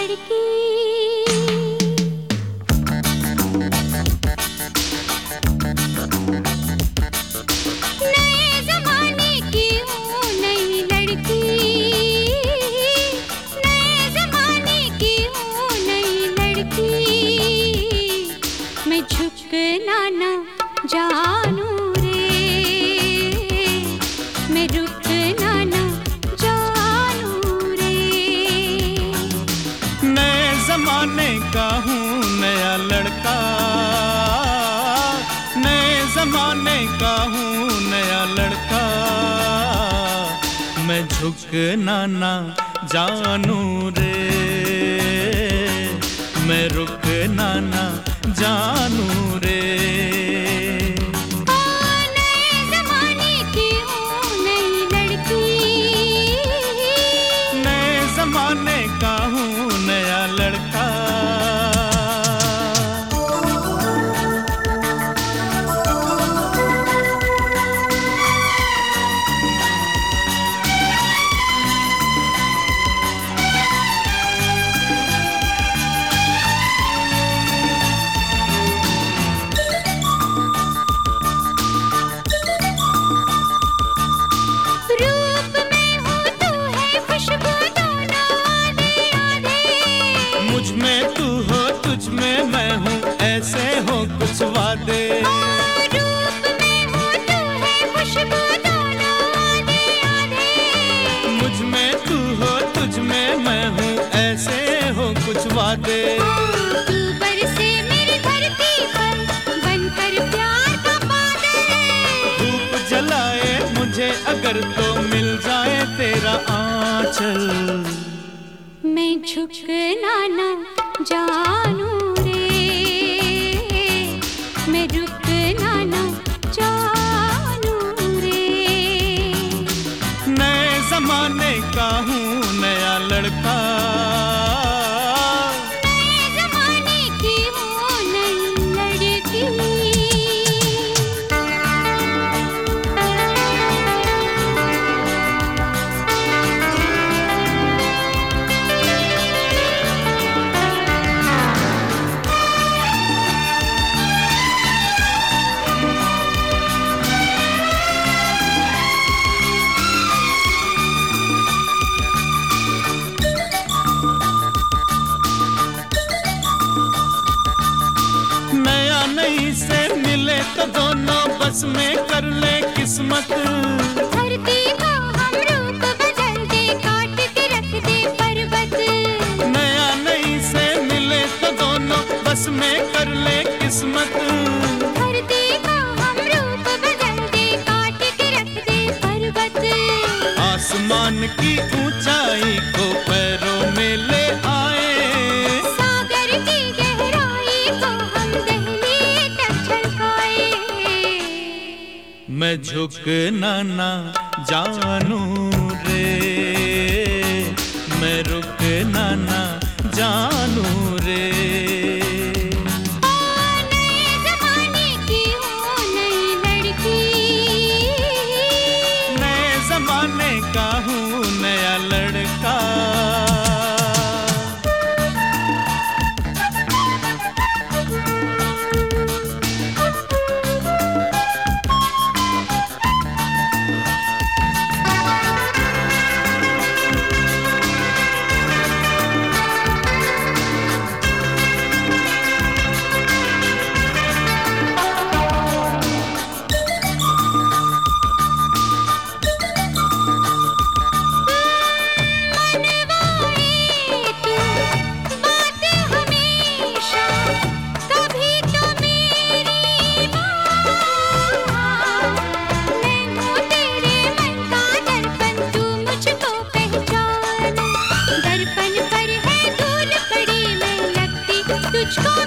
लड़की। नए जमाने की हूँ नई लड़की, नए जमाने की हूँ नई लड़की। मैं झुकना ना जानू रे, मैं रुकना ना जानू रे। नए जमाने का हूँ नया लड़का, नए जमाने का हूँ नया लड़का। मैं झुकना ना जानू रे, मैं रुकना ना जानू रे। नए जमाने की हूँ नई लड़की, नए जमाने का हूँ नया लड़का। रूप में हूँ तू है खुशबू दोनों आधे आधे। मुझ में तू हो तुझ में मैं हूँ ऐसे हो कुछ वादे। रूप में हूँ तू है खुशबू दोनों आधे आधे। मुझ में तू हो तुझ में मैं हूँ ऐसे हो कुछ वादे। तू बरसे मेरी धरती पर बनकर प्यार का बादल। धूप जलाए मुझे अगर तो मिल जाए तेरा आंचल। मैं झुकना ना जानू रे, मैं रुकना ना जानू रे। नए जमाने का हूँ नया लड़का, नए जमाने की हूँ नई लड़की। नया नई से मिले तो दोनों बस में कर ले किस्मत। धरती को हम रूप बदल दे, काट के रख दे पर्वत। नया नई से मिले तो दोनों बस में कर ले किस्मत। धरती को हम रूप बदल दे, काट के रख दे पर्वत। आसमान की ऊंचाई को पैरों में ले आए, सागर की गहराई को हम दहलीज तक झलकाए। मैं झुकना ना जानू रे, मैं रुकना ना जानू रे। नए जमाने की हूँ नई लड़की, नए जमाने का हूँ नया लड़का। दर्पण पर है धूल पड़ी, मैं लगती तुझको